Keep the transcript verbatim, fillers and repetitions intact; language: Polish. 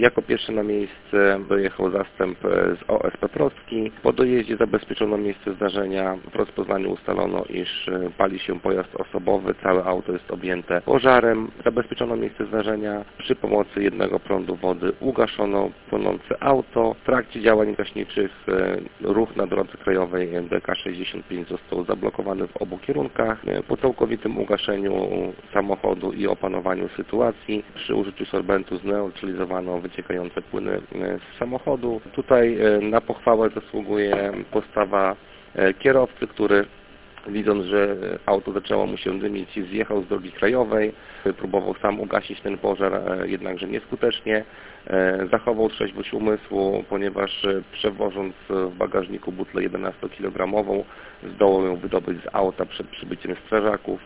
Jako pierwszy na miejsce dojechał zastęp z O S P Prostki. Po dojeździe zabezpieczono miejsce zdarzenia. W rozpoznaniu ustalono, iż pali się pojazd osobowy. Całe auto jest objęte pożarem. Zabezpieczono miejsce zdarzenia. Przy pomocy jednego prądu wody ugaszono płonące auto. W trakcie działań gaśniczych ruch na drodze krajowej D K sześćdziesiąt pięć został zablokowany w obu kierunkach. Po całkowitym ugaszeniu samochodu i opanowaniu sytuacji przy użyciu sorbentu zneutralizowano wyciekające płyny z samochodu. Tutaj na pochwałę zasługuje postawa kierowcy, który, widząc, że auto zaczęło mu się dymić, zjechał z drogi krajowej, próbował sam ugasić ten pożar, jednakże nieskutecznie. Zachował trzeźwość umysłu, ponieważ przewożąc w bagażniku butlę jedenastokilogramową zdołał ją wydobyć z auta przed przybyciem strażaków.